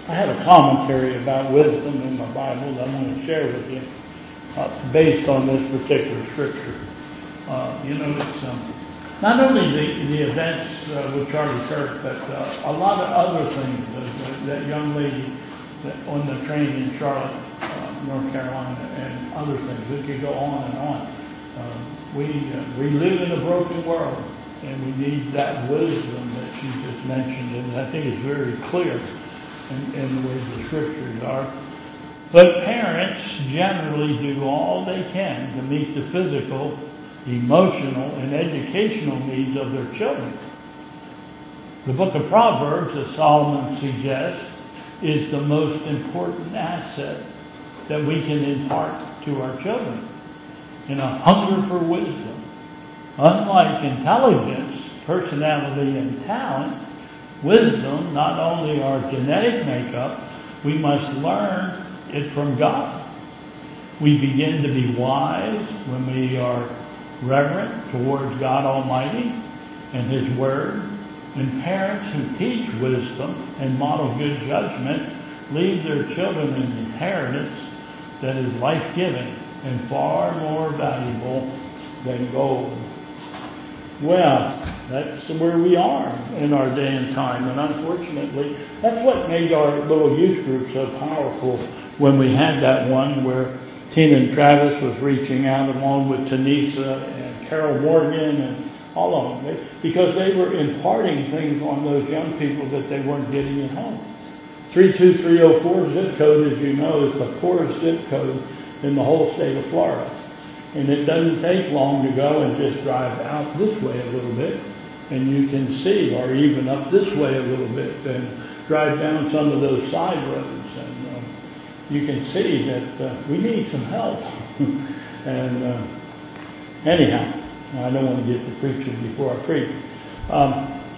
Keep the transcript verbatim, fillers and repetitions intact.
I have a commentary about wisdom in my Bible that I'm going to share with you uh, based on this particular scripture. Uh, you know, it's um, not only the, the events uh, with Charlie Kirk, but uh, a lot of other things. Uh, that young lady that on the train in Charlotte, uh, North Carolina, and other things. We could go on and on. Uh, we uh, we live in a broken world, and we need that wisdom that she just mentioned, and I think it's very clear in, in the way the scriptures are. But parents generally do all they can to meet the physical, emotional, and educational needs of their children. The book of Proverbs, as Solomon suggests, is the most important asset that we can impart to our children in a hunger for wisdom. Unlike intelligence, personality, and talent, wisdom, not only our genetic makeup, we must learn it from God. We begin to be wise when we are reverent towards God Almighty and His Word. And parents who teach wisdom and model good judgment leave their children an inheritance that is life-giving and far more valuable than gold. Well, that's where we are in our day and time. And unfortunately, that's what made our little youth group so powerful when we had that one where Tina and Travis was reaching out along with Tanisa and Carol Morgan and all of them, because they were imparting things on those young people that they weren't getting at home. three two three oh four zip code, as you know, is the poorest zip code in the whole state of Florida. And it doesn't take long to go and just drive out this way a little bit, and you can see, or even up this way a little bit, and drive down some of those side roads, and uh, you can see that uh, we need some help. and uh, anyhow, I don't want to get to preaching before I preach. Um,